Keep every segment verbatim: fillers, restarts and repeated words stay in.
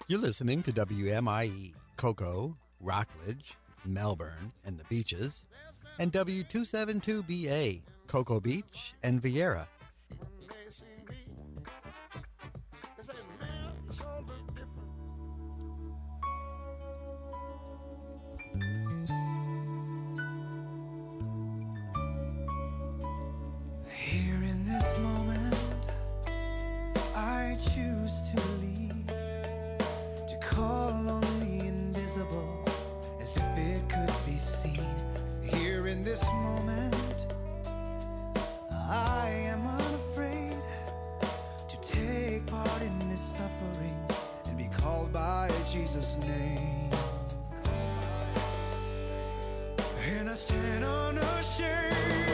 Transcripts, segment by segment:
You're listening to W M I E, Cocoa, Rockledge, Melbourne, and the Beaches, and W two seventy-two B A, Cocoa Beach and Vieira. Here in this moment, I choose to leave, to call on the invisible as if it could be seen. Here in this moment, I am unafraid to take part in this suffering and be called by Jesus' name. And I stand unashamed.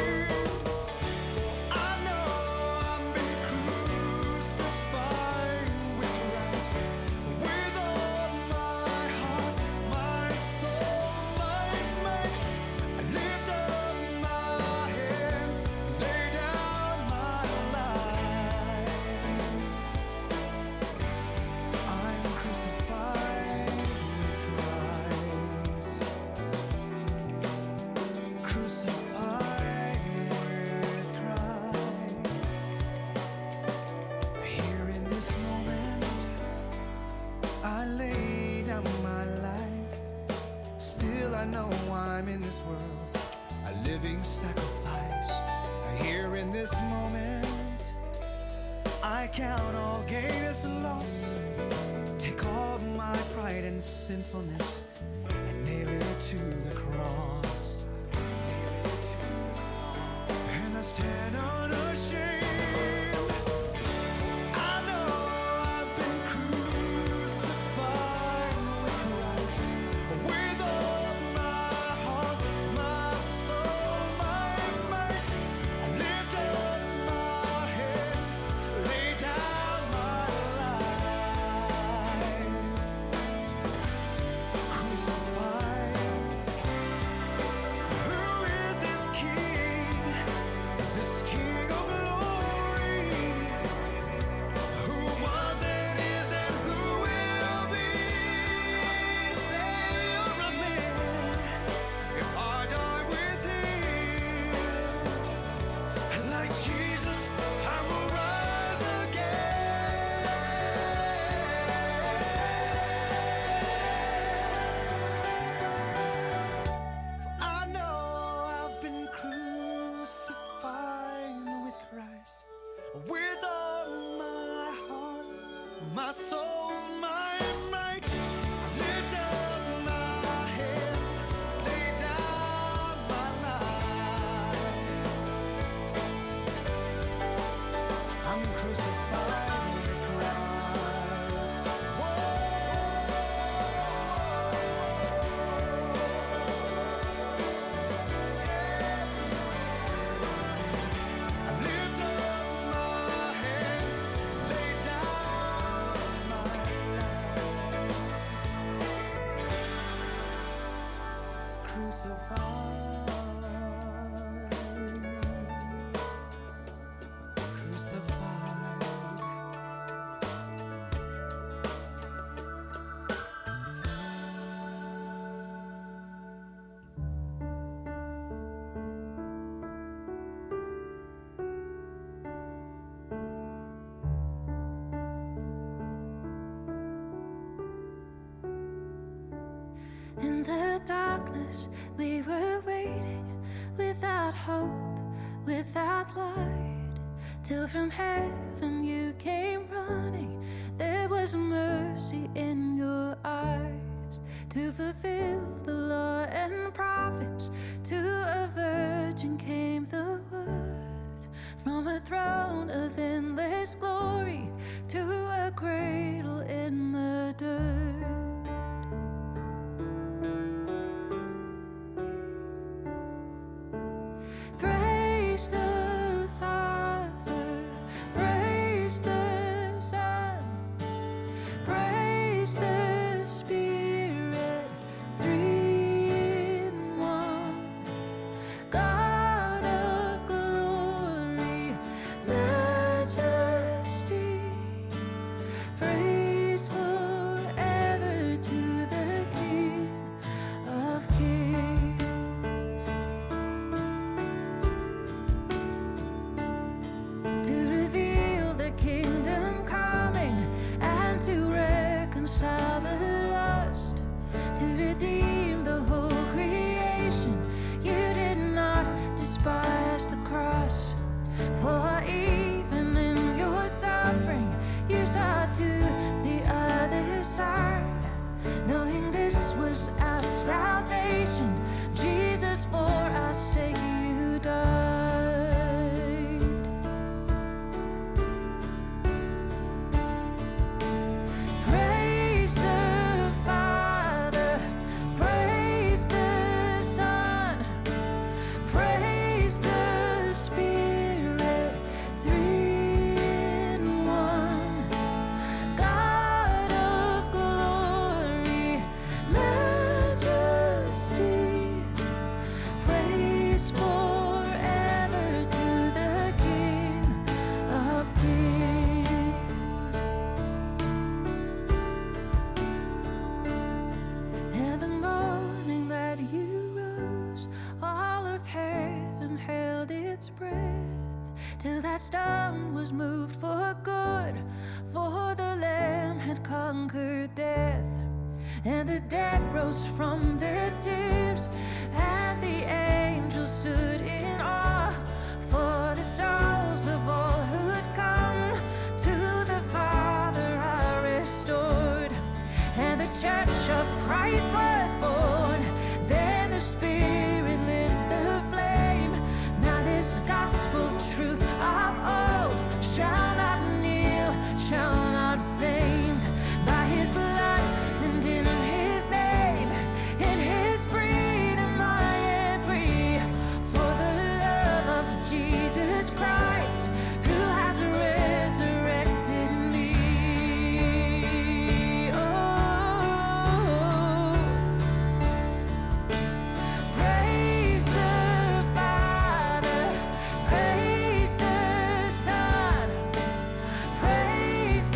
I'm in this world, a living sacrifice. Here in this moment, I count all gain as a loss. Take all my pride and sinfulness and nail it to the cross. And I stand unashamed. In the darkness, we were waiting, without hope, without light, till from heaven you came running. There was mercy in your eyes, to fulfill the law and prophets. To a virgin came the word, from a throne of endless glory to a cradle in the dirt. Praise the Father, praise the Son, praise the Spirit, three in one. God of glory, majesty, praise forever. conquered death, and the dead rose from their tombs, and the angels stood in awe, for the souls of all who'd come to the Father are restored, and the church of Christ was born. Then the Spirit lit the flame. Now this gospel truth of old shall not kneel, shall not faint. By his blood and in his name, in his freedom I am free. For the love of Jesus Christ, who has resurrected me. Oh, praise the Father, praise the Son, praise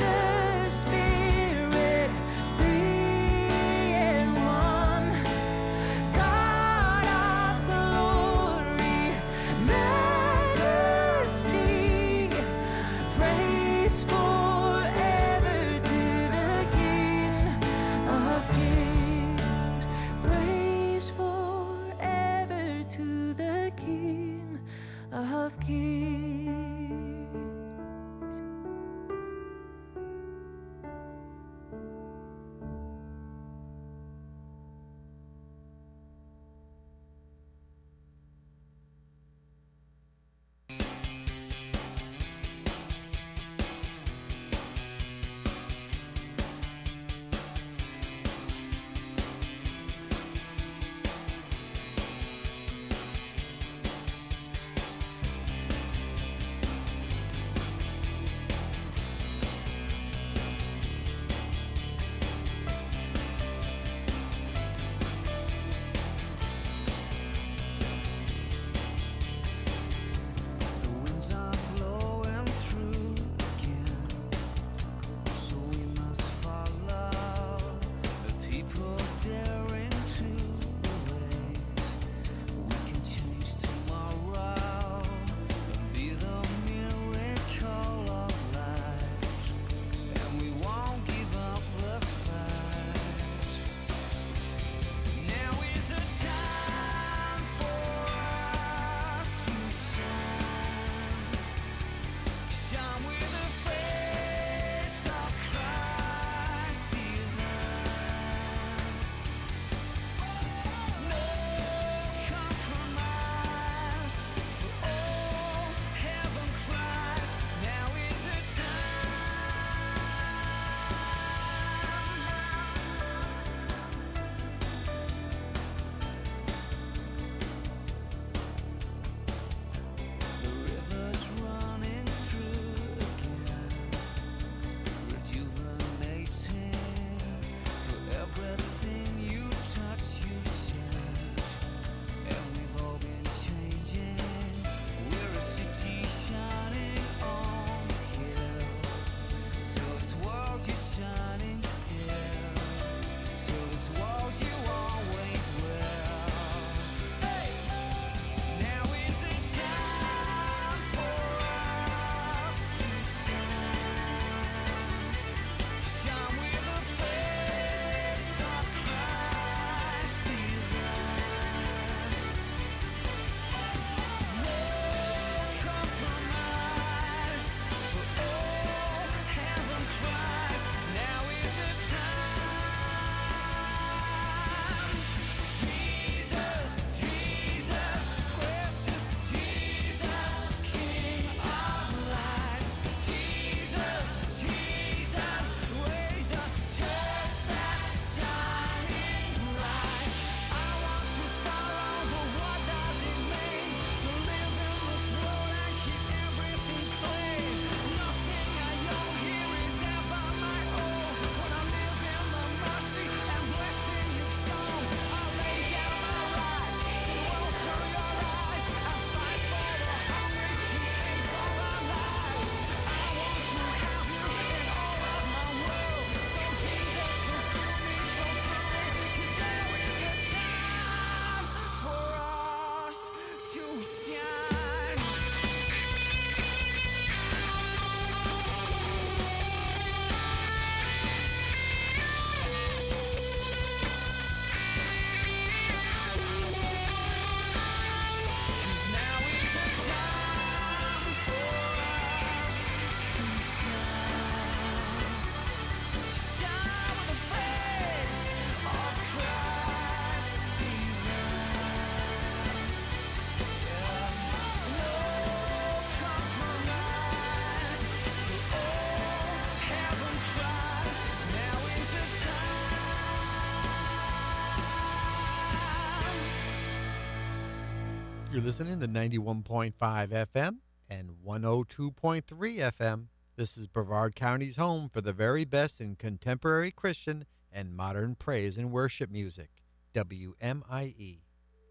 You're listening to ninety-one point five F M and one oh two point three F M. This is Brevard County's home for the very best in contemporary Christian and modern praise and worship music. W M I E.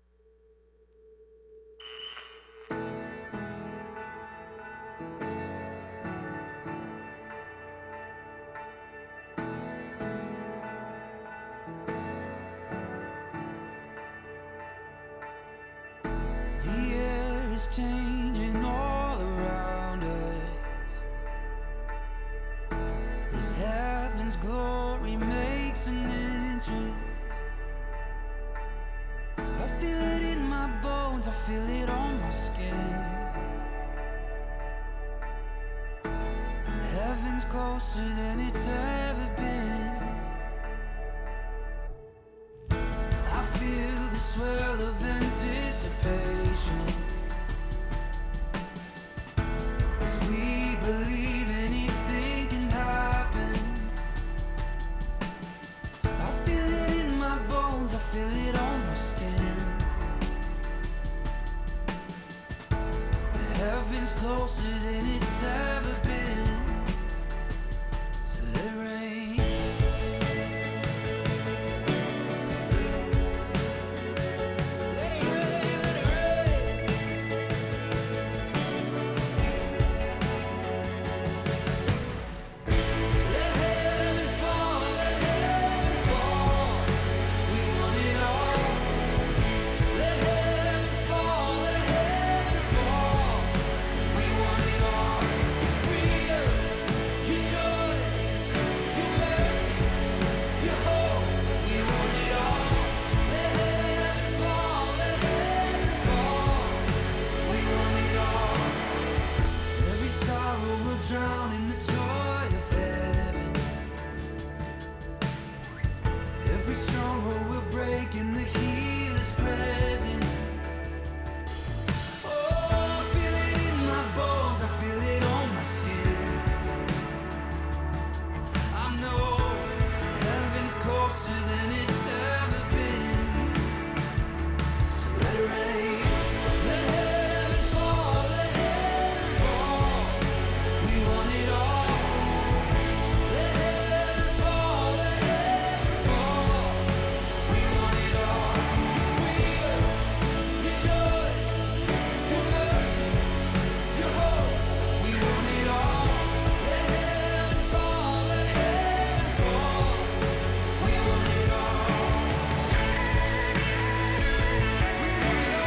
The air is changing all around us as heaven's glory makes an entrance. I feel it in my bones, I feel it on my skin. Heaven's closer than it's ever been. I feel the swell of anticipation as we believe anything can happen. I feel it in my bones, I feel it on my skin. Heaven's closer than it's ever been. So let it rain. Let it rain, let it rain. Let heaven fall, let heaven fall. We want it all. Let heaven fall, let heaven fall. We want it all. Your freedom, your joy, your mercy, your hope. We want it all. Let heaven fall, let heaven fall. We want it all. Every sorrow will drown in the joy of heaven. Every stronghold will break in the healer's presence. Oh, I feel it in my bones, I feel it on my skin. I know heaven's closer than it's ever been. So let it rain, let heaven fall, let heaven fall. We want it all. Let heaven fall, let heaven fall. We want it all. Your freedom, your joy, your mercy, your hope. We want it all. Let heaven fall, let heaven fall. We want it all. We want it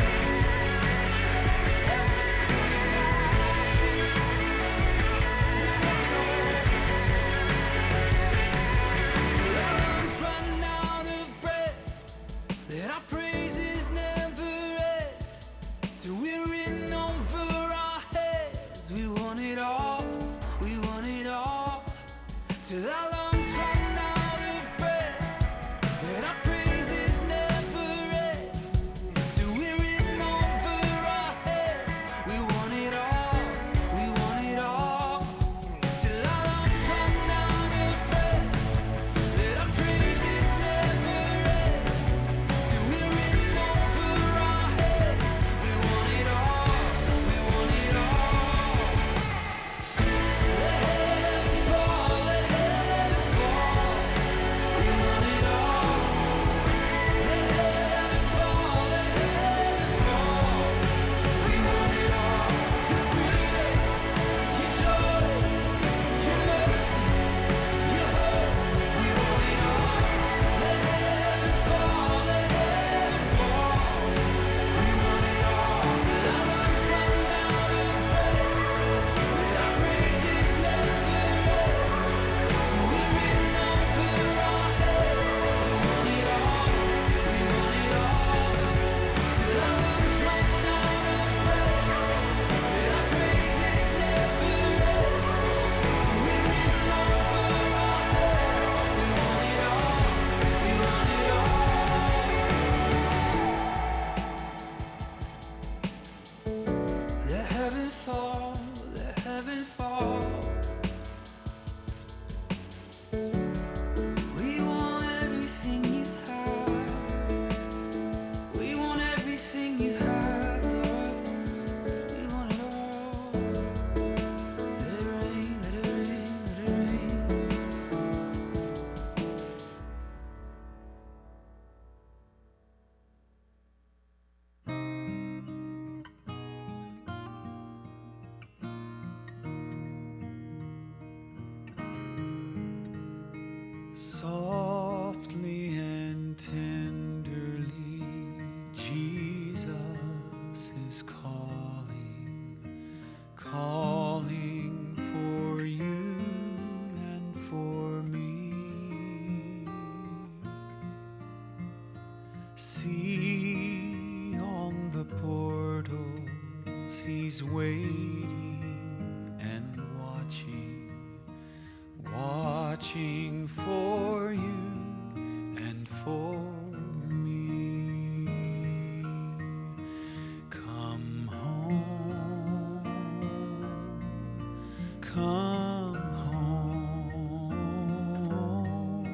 all. Lungs run out of breath. Let our praises never end. Till we're in over our heads. We want it all. We want it all. Till our lungs run out of breath. Let our praises never end. Till we're in over our heads. We want it all. We want it all. Till our lungs run out of breath. Let our praises never end. Till we're in over our heads. We want it all. We want it all. Let heaven fall, let heaven Softly and tenderly, Jesus is calling, calling for you and for me. See on the portals, he's waiting and watching, watching for you and for me. Come home, come home,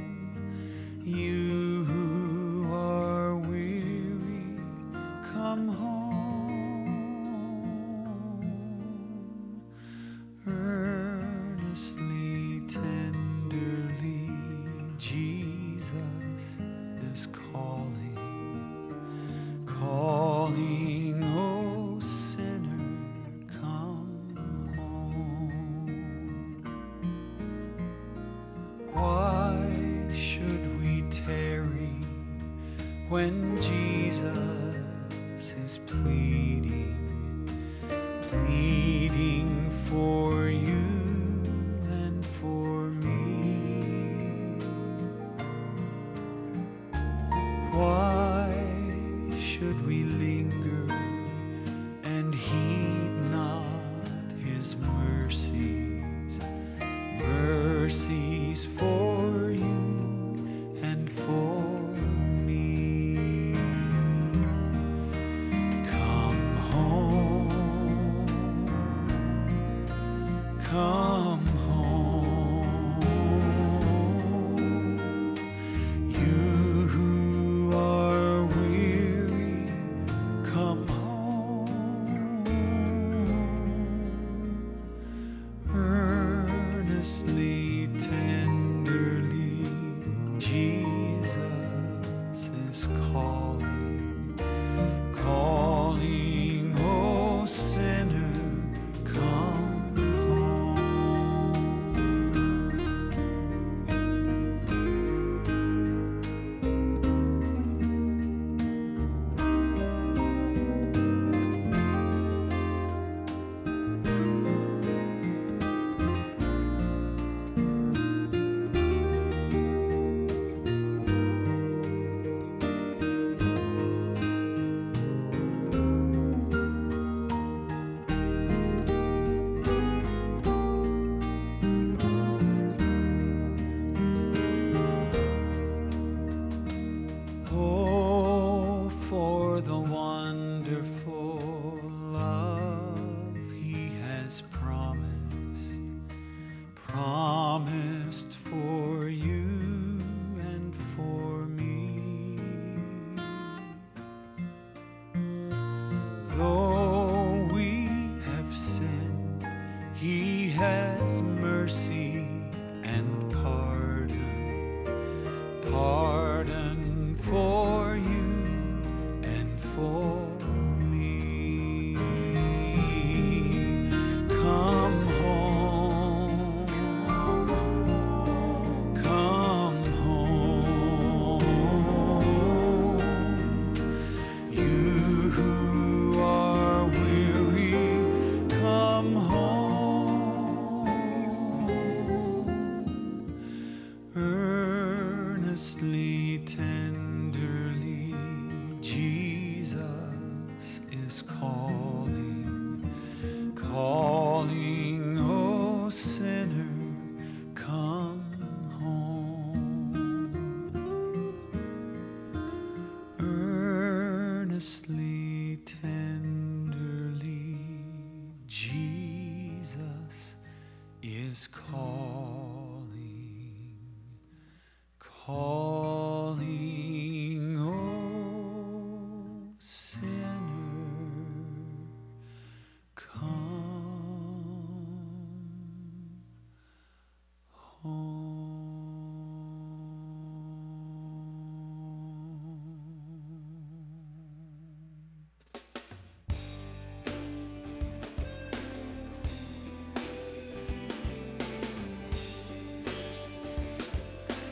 you who are weary, come home, earnestly, tenderly, Jesus is calling, calling, oh sinner, come home. Why should we tarry when Jesus is pleading, pleading for you and for me? Why should we linger and heed not his mercies, mercies for you and for me? Come home, come home, you who are weary, come home, earnestly, tenderly, Jesus is calling, calling, oh sinner, come home. Oh, for the wonderful love he has promised, promised for you and for me. Though we have sinned, he has mercy and pardon, pardon for you and for me. Come home, come home, you who are weary, come home, earnestly, tenderly, Jesus is calling, calling, oh sinner, come home, earnestly, tenderly, Jesus is calling, calling, oh sinner, come home.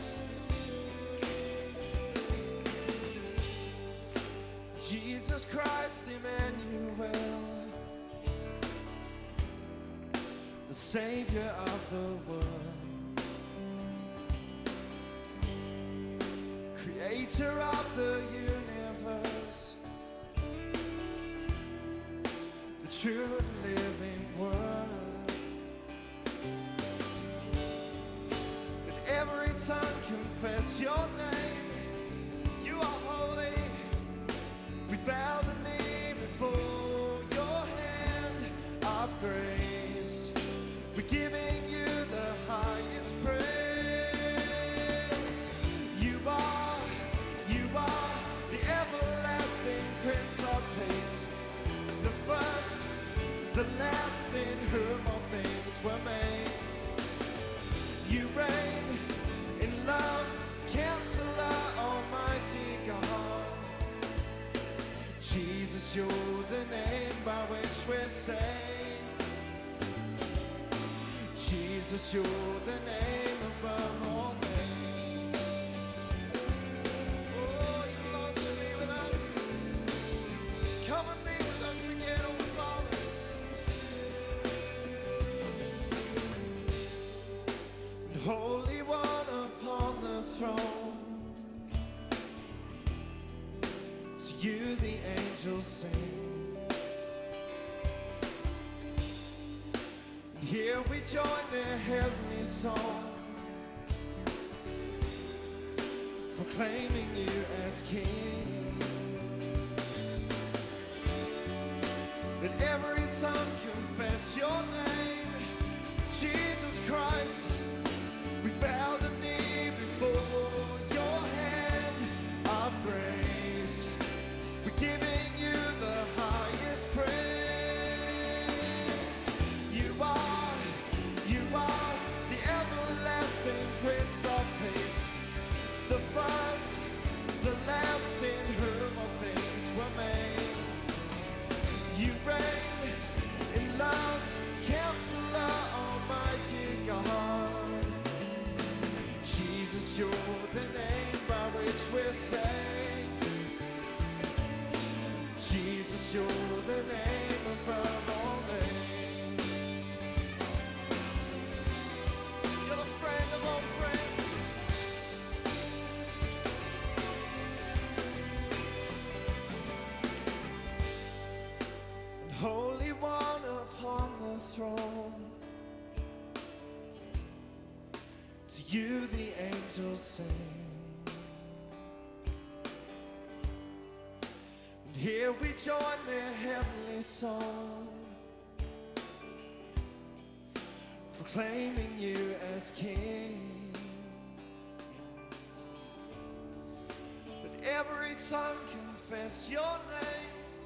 Savior of the world, Creator of the universe, the true and living Word. Let every tongue confess your name. You are holy. We bow the knee before your hand of grace. We're giving you the highest praise. You are, you are the everlasting Prince of Peace, the first, the last, in whom all things were made. You reign in love, Counselor, Almighty God. Jesus, you're the name by which we're saved. Jesus, you're the name above all names. Oh, you long to be with us. Come and be with us again, oh Father. And Holy One upon the throne, to you the angels sing. Here we join their heavenly song, proclaiming you as King. Let every tongue confess your name, Jesus Christ. We bow the knee before your hand of grace. We're giving you the highest praise. You are, you are the everlasting Prince of Peace, the first, the last, in whom all things were made. You reign in love, Counselor, Almighty God. Jesus, you're the name by which we're saved. Jesus, you're the name above all names. You're the friend of all friends. And Holy One upon the throne, to you the angels sing. And here we join their heavenly song, proclaiming you as King. Let every tongue confess your name.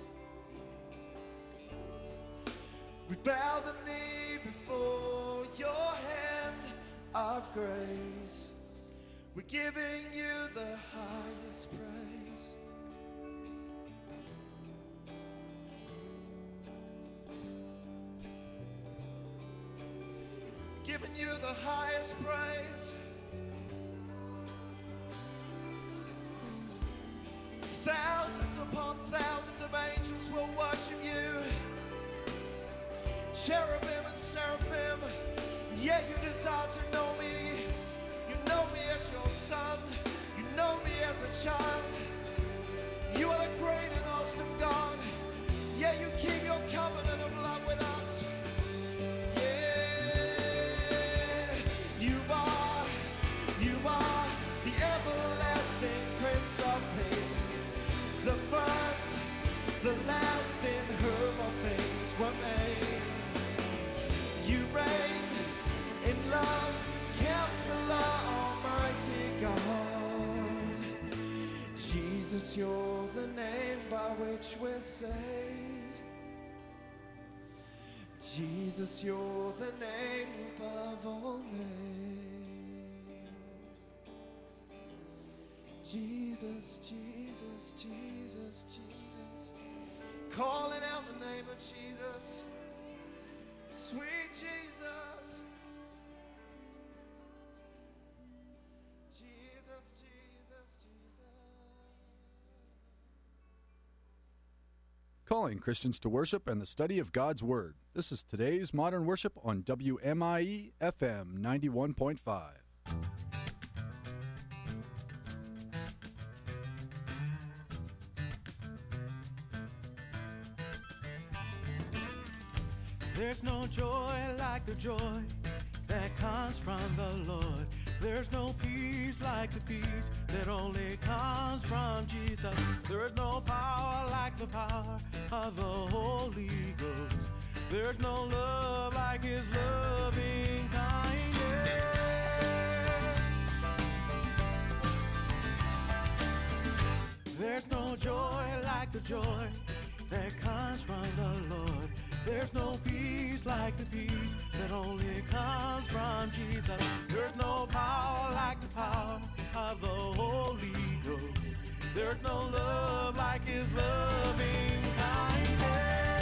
We bow the knee before your hand of grace. We're giving you the highest praise. Giving you the highest praise. Thousands upon thousands of angels will worship you. Cherubim and seraphim, yet you desire to know me. You know me as your son. You know me as a child. You are the great and awesome God, yet you keep your covenant of love with us. Yeah, you are, you are the everlasting Prince of Peace, the first, the last, in whom all things were made. You reign in love, Counselor, Almighty God. Jesus, you're the name by which we're saved. Jesus, you're the name above all names. Jesus, Jesus, Jesus, Jesus. Calling out the name of Jesus. Sweet Jesus. Jesus, Jesus, Jesus. Calling Christians to worship and the study of God's Word. This is today's Modern Worship on W M I E F M ninety-one point five. There's no joy like the joy that comes from the Lord. There's no peace like the peace that only comes from Jesus. There's no power like the power of the Holy Ghost. There's no love like His loving kindness. There's no joy like the joy that comes from the Lord. There's no peace like the peace that only comes from Jesus. There's no power like the power of the Holy Ghost. There's no love like His loving kindness.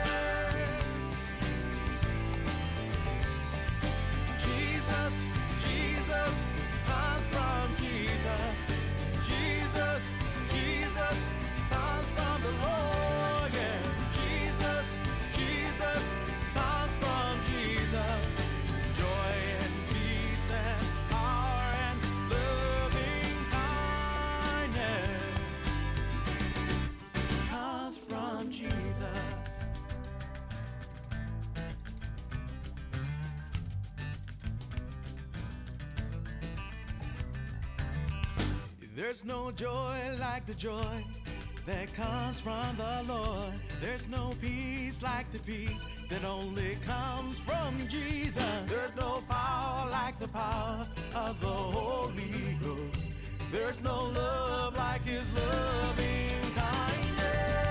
Jesus, Jesus comes from Jesus. Jesus, Jesus comes from the Lord, yeah. Jesus, Jesus comes from Jesus. Joy and peace and power and loving kindness comes from Jesus. There's no joy like the joy that comes from the Lord. There's no peace like the peace that only comes from Jesus. There's no power like the power of the Holy Ghost. There's no love like His loving kindness.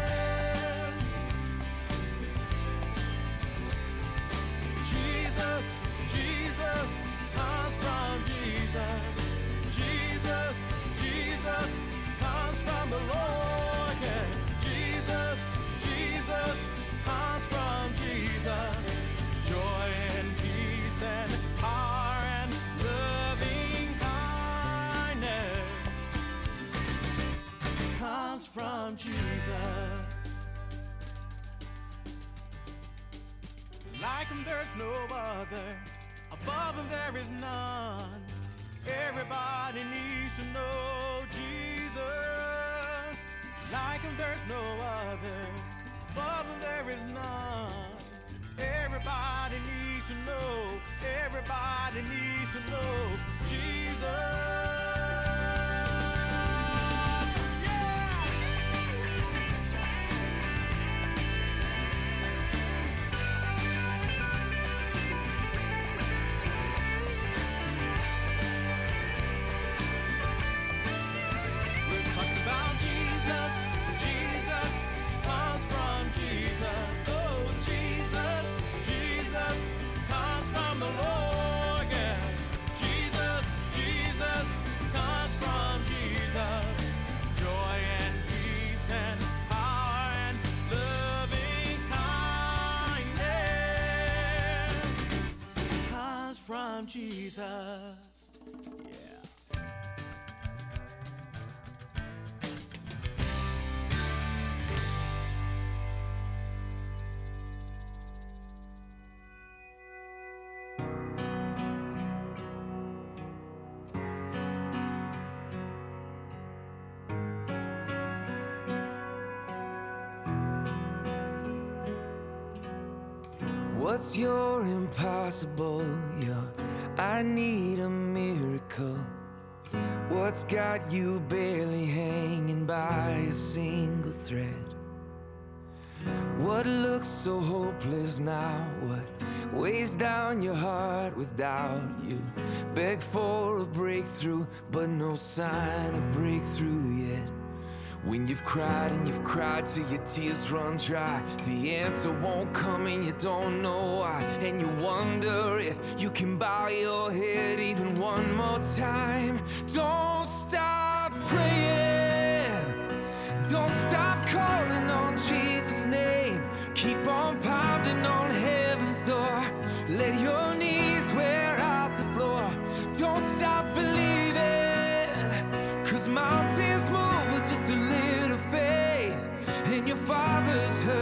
Jesus, Jesus comes from Jesus. Jesus, Jesus comes from the Lord, yeah. Jesus, Jesus comes from Jesus. Joy and peace and power and loving kindness comes from Jesus. Like Him there's no other, above Him there is none. Everybody needs to know Jesus. Like Him there's no other, above Him there is none. Everybody needs to know, everybody needs to know Jesus. From Jesus, yeah. What's your impossible? Your I need a miracle. What's got you barely hanging by a single thread? What looks so hopeless now? What weighs down your heart with doubt? You beg for a breakthrough, but no sign of breakthrough yet. When you've cried and you've cried till your tears run dry, the answer won't come and you don't know why. And you wonder if you can bow your head even one more time. Don't stop praying. Don't stop calling on Jesus' name. Keep on pounding on heaven's door. Let your knees wear out the floor. Don't stop believing, 'cause mountains move with just a little faith. And your Father's heard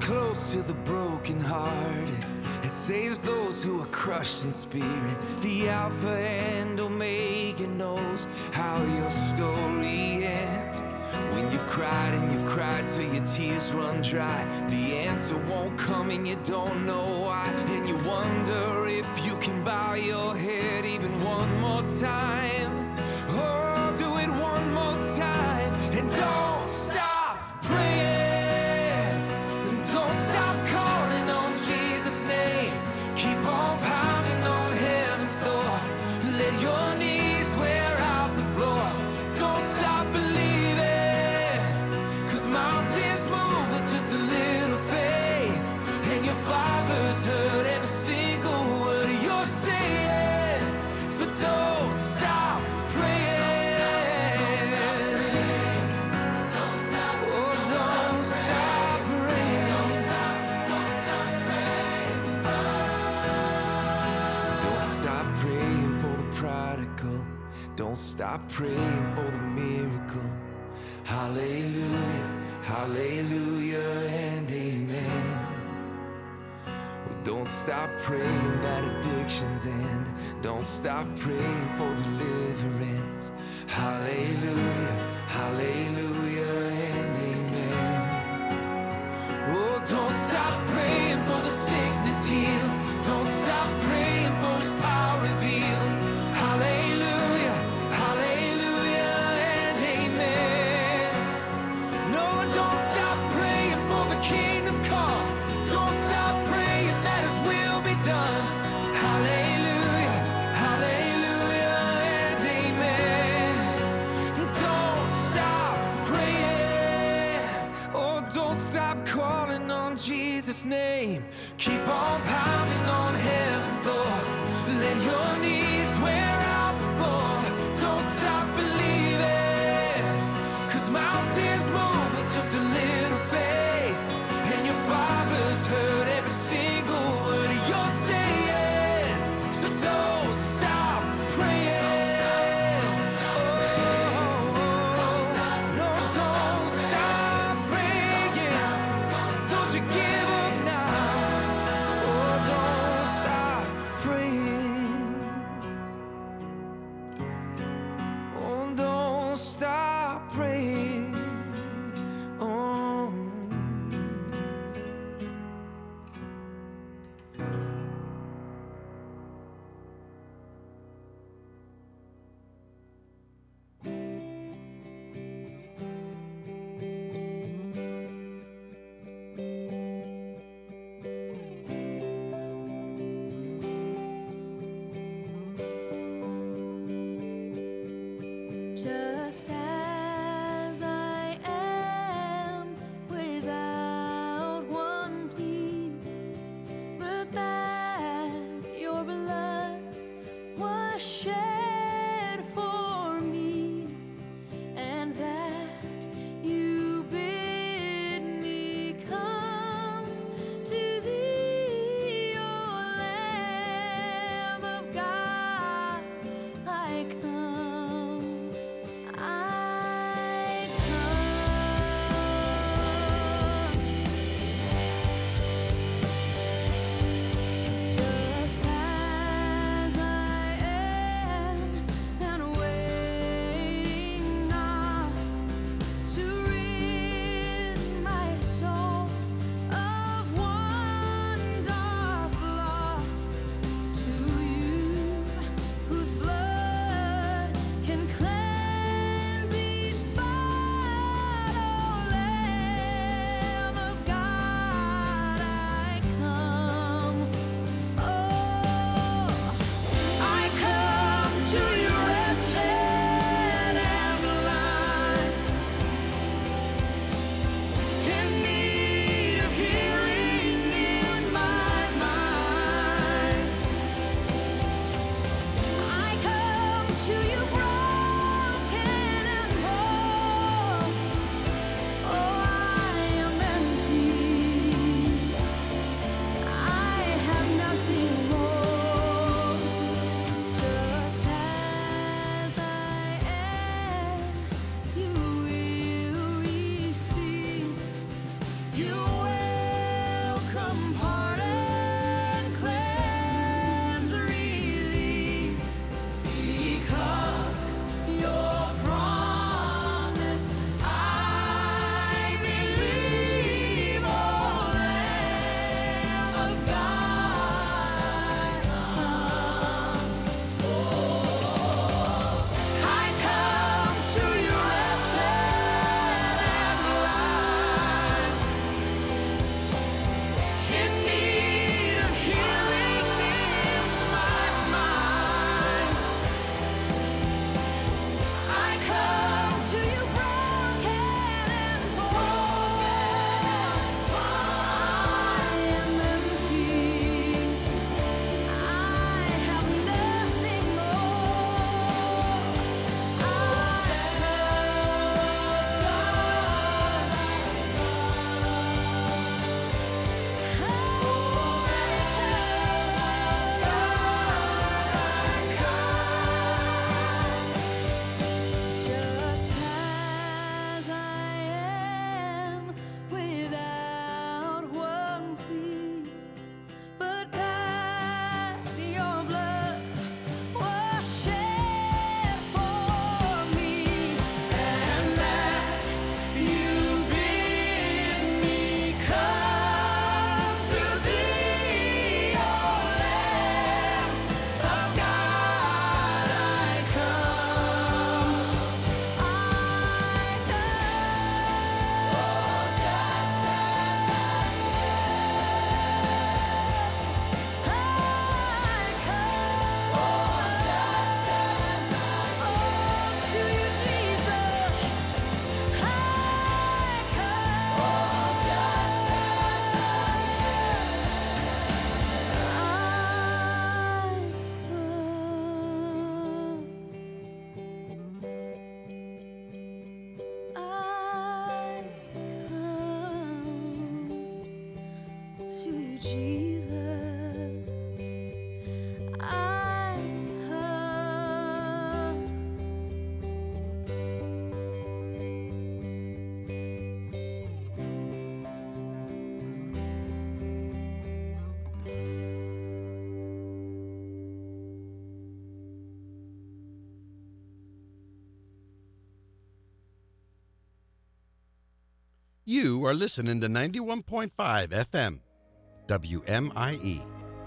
close to the brokenhearted and saves those who are crushed in spirit. The Alpha and Omega knows how your story ends. When you've cried and you've cried till your tears run dry, the answer won't come and you don't know why. And you wonder if you can bow your head even one more time. Oh, do it one more time. And don't stop praying. And don't stop calling on Jesus' name. Keep on pounding on heaven's door. Let your knees wear out the floor. Don't stop believing, 'cause mountains move with just a little faith. And your Father's heard every single word you're saying. So don't stop praying. Oh, don't stop praying. Don't stop praying for the prodigal. Don't stop praying for the miracle. Hallelujah, hallelujah, and amen. Don't stop praying that addictions end. Don't stop praying for deliverance. Hallelujah, hallelujah, and amen. Oh, don't stop praying for the sickness healed. Don't stop praying for His power revealed. Hallelujah, hallelujah, and amen. No, don't stop praying for the kingdom come. Don't stop praying that His will be done. Hallelujah, hallelujah, and amen. Don't stop praying. Oh, don't stop calling on Jesus' name. Keep on pounding on heaven's door. Let your knees wear out the floor. Don't stop believing, 'cause mountains move with just a little faith. And your Father's heard every single word you're saying. So don't stop praying. Oh, no, don't stop praying. Don't you give up now. Oh, don't stop praying. Jesus. I come. You are listening to ninety-one point five F M, W M I E.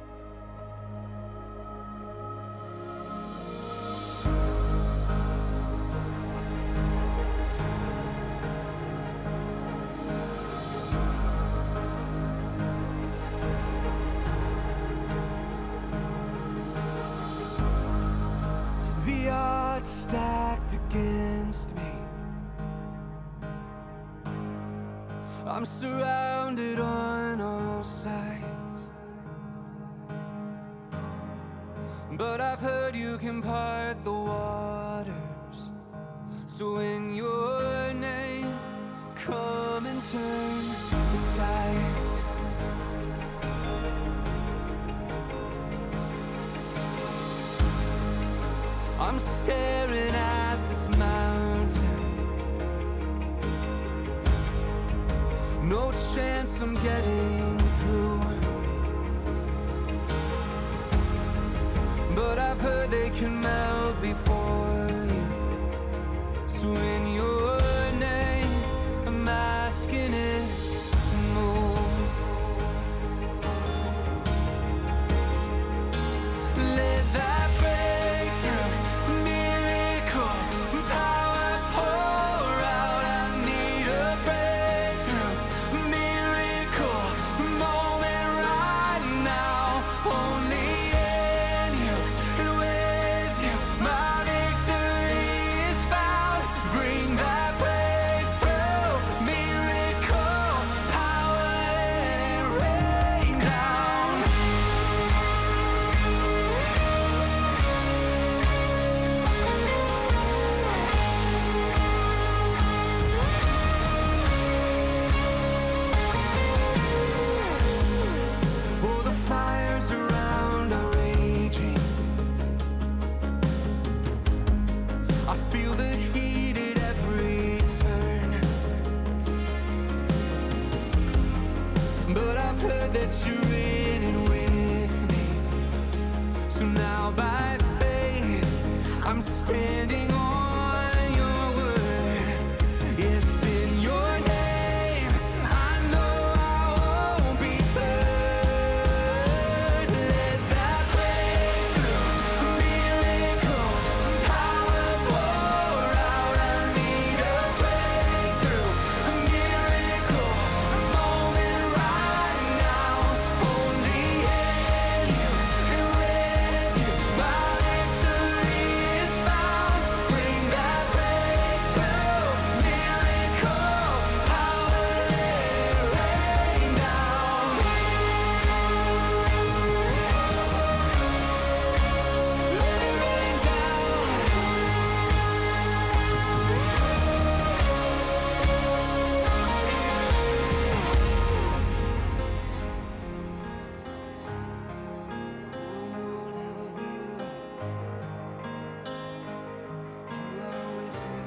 The odds stacked against me. I'm surrounded on all sides, but I've heard you can part the waters. So in your name, come and turn the tides. I'm staring at this mountain. No chance I'm getting through, but I've heard they can melt before you. So in your name, I'm asking it to move. Let that breakthrough, miracle, power pour out. I need a breakthrough, miracle, moment right now. Only in you and with you, my victory is found. Bring that breakthrough, miracle, power, let it rain down. Oh, the fires around are raging. I feel the heat at every turn, but I've heard that you're in it with me. So now by faith, I'm standing on your word. Yes, in your name, I know I won't be burned. Let that breakthrough, miracle, power pour out. I need a breakthrough, a miracle, moment right now. Only in you and with you, my victory is found. Bring that breakthrough, miracle, power, let it rain down. Let it rain down. I know I'll never be alone. You are with me.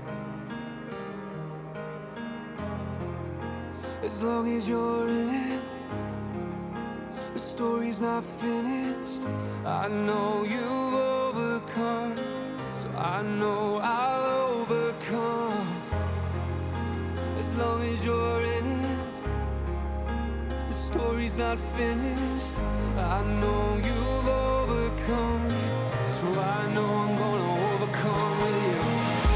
As long as you're in it, the story's not finished. I know you've overcome, so I know I'll overcome. As long as you're in it, the story's not finished. I know you've overcome, so I know I'm gonna overcome with you.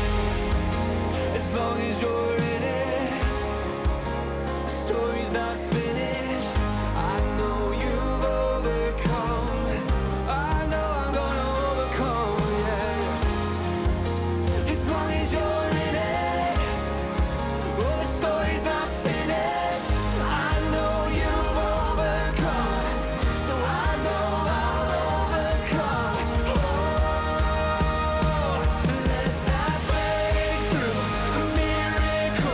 As long as you're in it, the story's not finished. I know you've overcome. I know I'm gonna overcome, yeah. As long as you're in it, oh, the story's not finished. I know you've overcome, so I know I'll overcome. Oh, let that breakthrough, a miracle.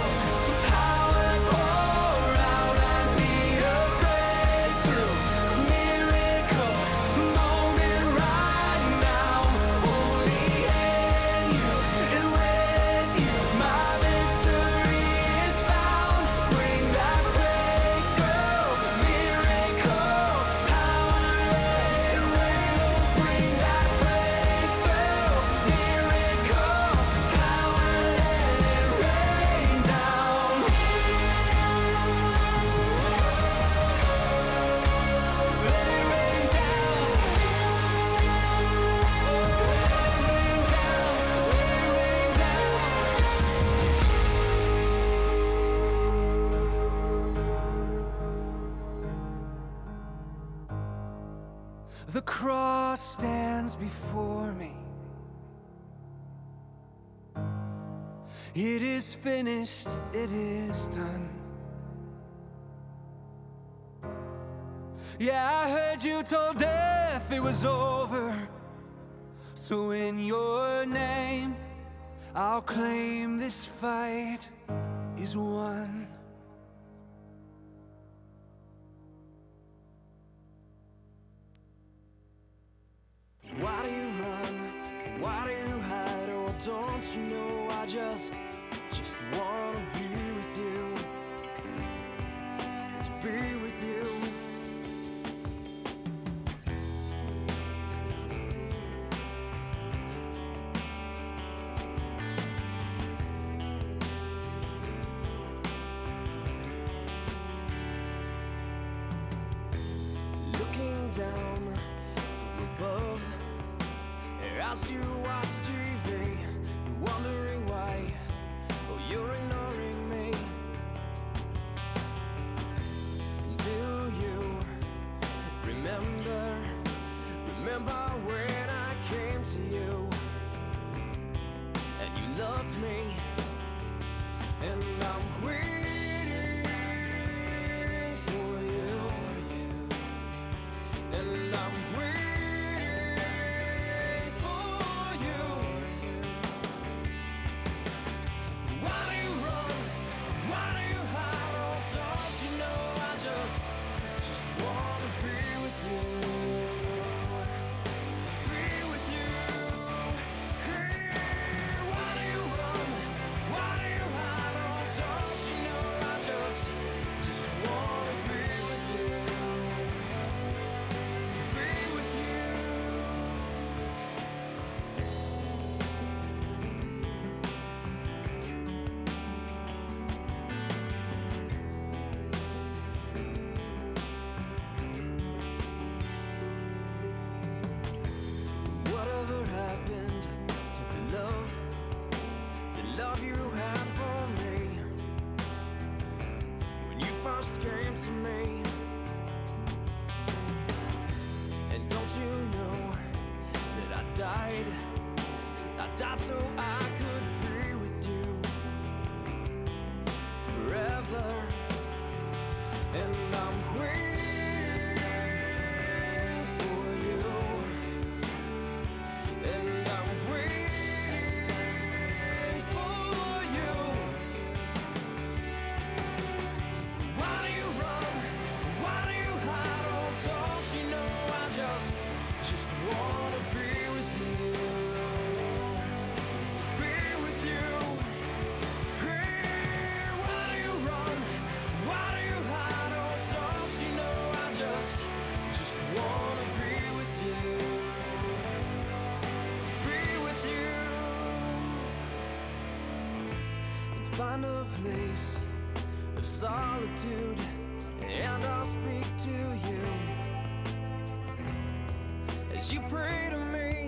The cross stands before me. It is finished, it is done. Yeah, I heard you told death it was over. So in your name, I'll claim this fight is won. Why do you run? Why do you hide? Oh, don't you know I just, just wanna be with you. To be with you. Looking down from above, as you watch T V, wondering why, oh, you're ignoring me. Do you remember, remember when I came to you, and you loved me, and I'm waiting for you, and I'm waiting. Whatever happened to the love, the love you had for me when you first came to me? And don't you know that I died? I died so I could be with you forever. And I'm waiting for you. And I'm waiting for you. Why do you run? Why do you hide? Oh, don't you know I just, just wanna be with you. To be with you. Hey, why do you run? Why do you hide? Oh, don't you know I just, just wanna be with you. Find a place of solitude, and I'll speak to you as you pray to me.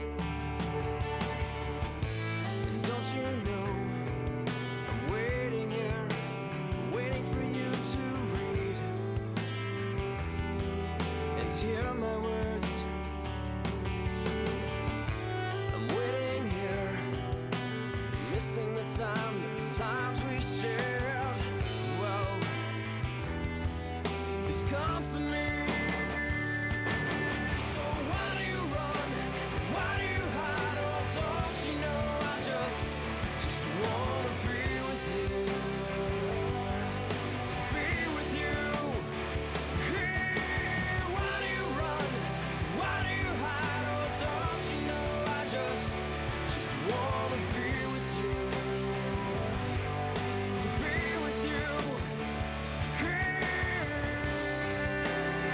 And don't you know I'm waiting here, waiting for you to read and hear my words. I'm waiting here, missing the time, the times we shared. Whoa, please come to me. So why do you run? Why do you hide? Oh, don't you know I just, just wanna be with you. To be with you. Hey, why do you run? Why do you hide? Oh, don't you know I just, just wanna be with you. To be with you. Hey.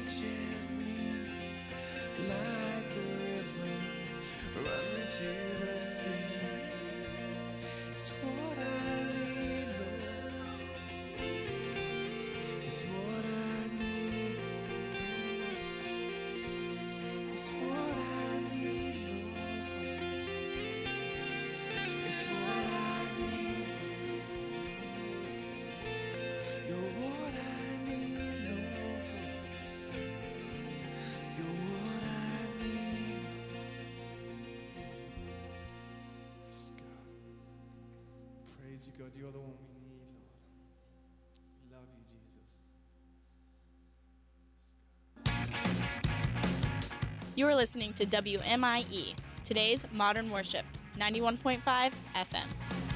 reaches me like the rivers run to the sea. It's what I need, Lord. It's what I need. It's what I need, Lord. It's what I need. You're what I need, Lord. You're what I need. Yes, God. Praise you, God. You're the one we need, Lord. We love you, Jesus. You're listening to W M I E, today's Modern Worship, ninety-one point five F M.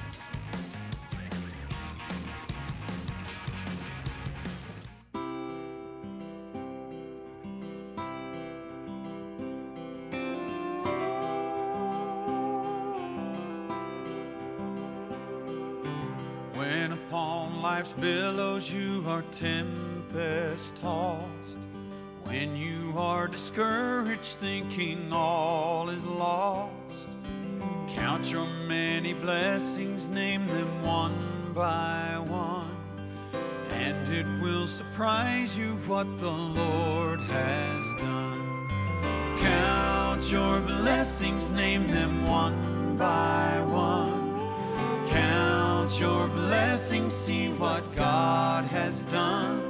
When upon life's billows you are tempest tossed, when you are discouraged thinking all is lost, count your many blessings, name them one by one, and it will surprise you what the Lord has done. Count your blessings, name them one by one. Count your blessings, see what God has done.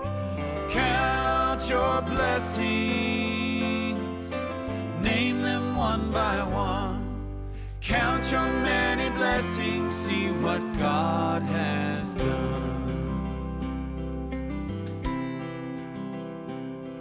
Count your blessings, name them one by one. Count your many blessings, see what God has done.